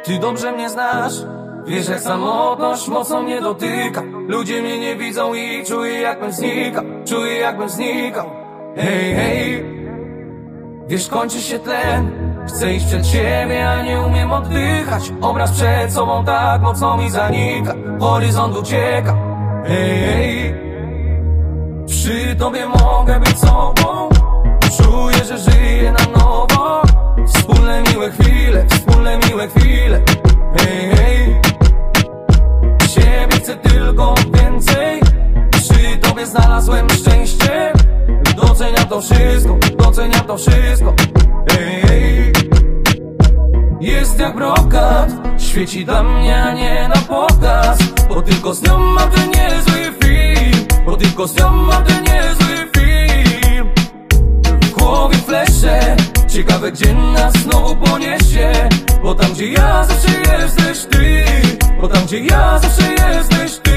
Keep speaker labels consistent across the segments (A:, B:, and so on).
A: Ty dobrze mnie znasz, wiesz jak samotność mocno mnie dotyka. Ludzie mnie nie widzą i czuję jakbym znikał, czuję jakbym znikał. Hej, hej, wiesz kończy się tlen, chcę iść przed siebie, a nie umiem oddychać. Obraz przed sobą tak mocno mi zanika, horyzont ucieka. Hej, hej, przy tobie mogę być sobą, czuję, że żyję na nowo. Wspólne miłe chwile, wspólne miłe chwile. Hej, hej, ciebie chcę tylko więcej. Przy tobie znalazłem szczęście. Doceniam to wszystko, doceniam to wszystko. Hej, hej, jest jak brokat, świeci dla mnie, a nie na pokaz. Bo tylko z nią mam ten niezły film, bo tylko z nią mam ten niezły film. W głowie flesze, ciekawe gdzie nas znowu poniesie. Bo tam gdzie ja zawsze jesteś ty, bo tam gdzie ja zawsze jesteś ty.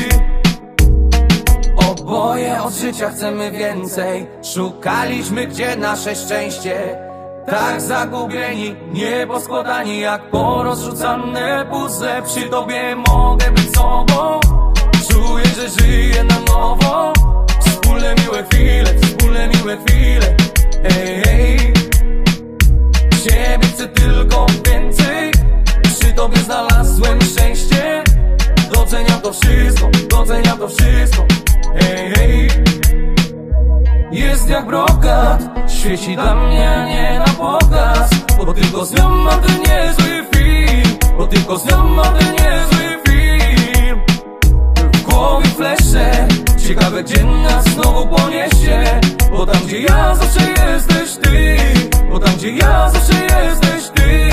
A: Oboje od życia chcemy więcej, szukaliśmy gdzie nasze szczęście. Tak zagubieni, nieposkładani jak porozrzucane puzzle. Przy tobie mogę być sobą, czuję, że żyję na nowo. Wspólne miłe chwile, wspólne miłe chwile. Hej, hej, ciebie chcę tylko więcej. Przy tobie znalazłem szczęście. Doceniam to wszystko, doceniam to wszystko. Hej, hej, jest jak brokat, świeci dla mnie, a nie na pokaz. Bo tylko z nią mam ten niezły film, bo tylko z nią mam ten niezły film. W głowie flesze, ciekawe gdzie nas znowu poniesie. Bo tam gdzie ja zawsze jesteś ty, bo tam gdzie ja zawsze jesteś ty.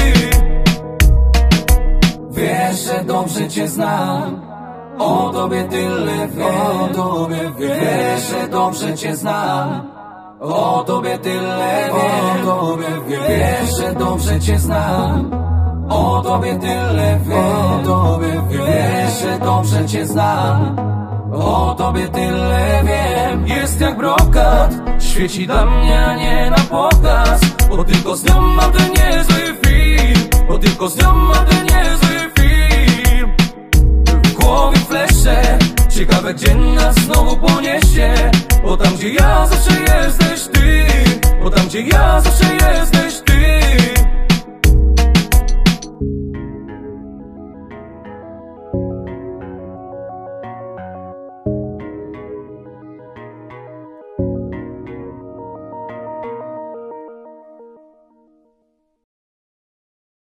A: Wiesz, że dobrze cię znam, o tobie tyle wiem, o tobie wiem. Wiesz, że dobrze cię znam, o tobie tyle wiem, o tobie wiem. Wiesz, że dobrze cię znam, o tobie tyle wiem, o tobie wiem. Wiesz, że dobrze cię znam, o tobie tyle wiem. Jest jak brokat, świeci dla mnie, a nie na pokaz. Bo tylko z nią mam ten niezły film, bo tylko z nią mam ten niezły film. W głowie flesze, ciekawe gdzie nas znowu poniesie. Bo tam gdzie ja zawsze jesteś ty, bo tam gdzie ja zawsze jesteś ty.